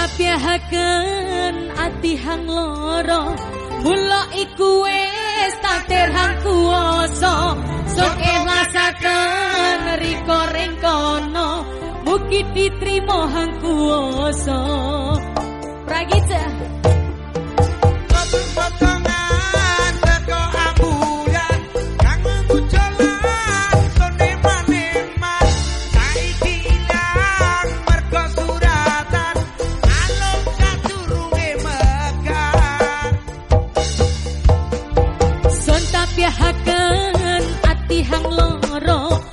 tapiahaken ati hang loro mula iku wis takdir hang kuwasa sok ikhlasaken riko ring kono mugi ditrimo hang kuwasa Pragita potongan teko ambulan kang mujolan sone maneman saiki ilang mergo suratan alung kadurunge megar son tapiahaken ati hang loro